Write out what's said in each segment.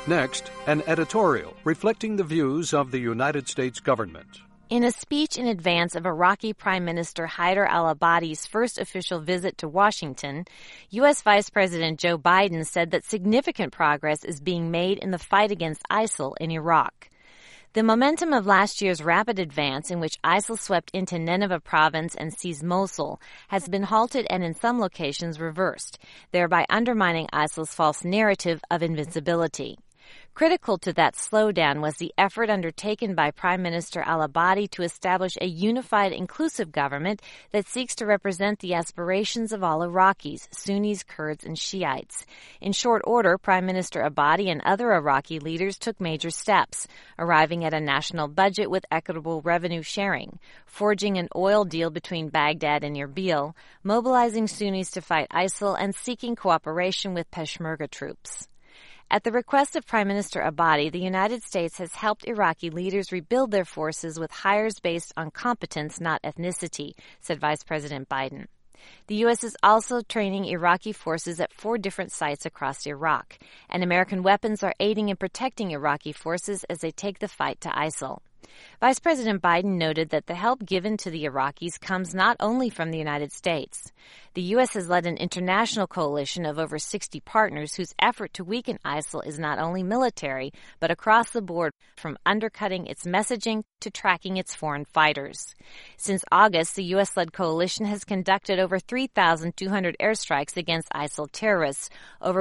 Next, an editorial reflecting the views of the United States government. In a speech in advance of Iraqi Prime Minister Haider al-Abadi's first official visit to Washington, U.S. Vice President Joe Biden said that significant progress is being made in the fight against ISIL in Iraq. The momentum of last year's rapid advance in which ISIL swept into Nineveh province and seized Mosul has been halted and in some locations reversed, thereby undermining ISIL's false narrative of invincibility. Critical to that slowdown was the effort undertaken by Prime Minister al-Abadi to establish a unified, inclusive government that seeks to represent the aspirations of all Iraqis, Sunnis, Kurds, and Shiites. In short order, Prime Minister Abadi and other Iraqi leaders took major steps, arriving at a national budget with equitable revenue sharing, forging an oil deal between Baghdad and Erbil, mobilizing Sunnis to fight ISIL, and seeking cooperation with Peshmerga troops. At the request of Prime Minister Abadi, the United States has helped Iraqi leaders rebuild their forces with hires based on competence, not ethnicity, said Vice President Biden. The U.S. is also training Iraqi forces at 4 different sites across Iraq, and American weapons are aiding and protecting Iraqi forces as they take the fight to ISIL. Vice President Biden noted that the help given to the Iraqis comes not only from the United States. The U.S. has led an international coalition of over 60 partners whose effort to weaken ISIL is not only military, but across the board, from undercutting its messaging to tracking its foreign fighters. Since August, the U.S.-led coalition has conducted over 3,200 airstrikes against ISIL terrorists, over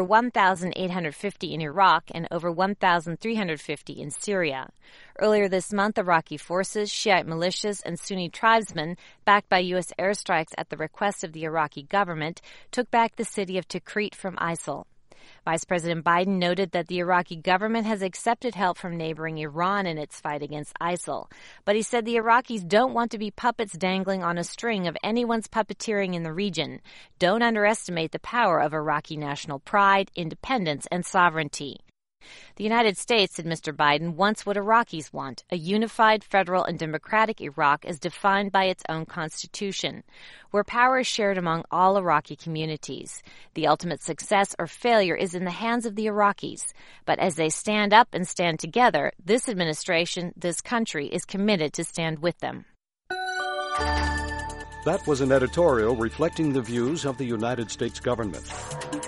1,850 in Iraq and over 1,350 in Syria. Earlier this month, Iraqi forces, Shiite militias, and Sunni tribesmen, backed by U.S. airstrikes at the request of the Iraqi government, took back the city of Tikrit from ISIL. Vice President Biden noted that the Iraqi government has accepted help from neighboring Iran in its fight against ISIL, but he said the Iraqis don't want to be puppets dangling on a string of anyone's puppeteering in the region. Don't underestimate the power of Iraqi national pride, independence, and sovereignty. The United States, said Mr. Biden, wants what Iraqis want, a unified, federal, and democratic Iraq as defined by its own constitution, where power is shared among all Iraqi communities. The ultimate success or failure is in the hands of the Iraqis, but as they stand up and stand together, this administration, this country, is committed to stand with them. That was an editorial reflecting the views of the United States government.